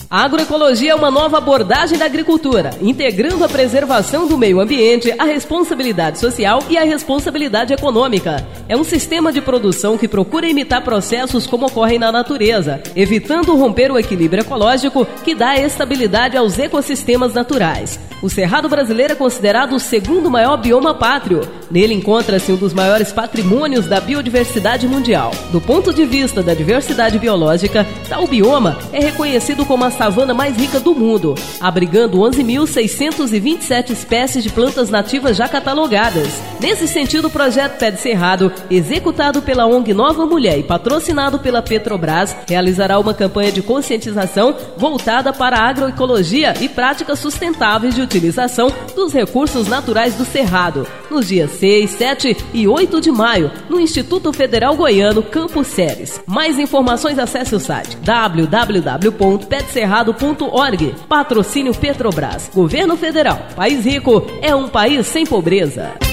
A agroecologia é uma nova abordagem da agricultura, integrando a preservação do meio ambiente, a responsabilidade social e a responsabilidade econômica. É um sistema de produção que procura imitar processos como ocorrem na natureza, evitando romper o equilíbrio ecológico que dá estabilidade aos ecossistemas naturais. O Cerrado brasileiro é considerado o segundo maior bioma pátrio. Nele encontra-se um dos maiores patrimônios da biodiversidade mundial. Do ponto de vista da diversidade biológica, tal bioma é reconhecido como a savana mais rica do mundo, abrigando 11.627 espécies de plantas nativas já catalogadas. Nesse sentido, o projeto Pé de Cerrado, executado pela ONG Nova Mulher e patrocinado pela Petrobras, realizará uma campanha de conscientização voltada para a agroecologia e práticas sustentáveis de utilização dos recursos naturais do Cerrado, nos dias 6, 7 e 8 de maio, no Instituto Federal Goiano, Campos Ceres. Mais informações, acesse o site www.pedcerrado.org. Patrocínio Petrobras. Governo Federal. País rico é um país sem pobreza.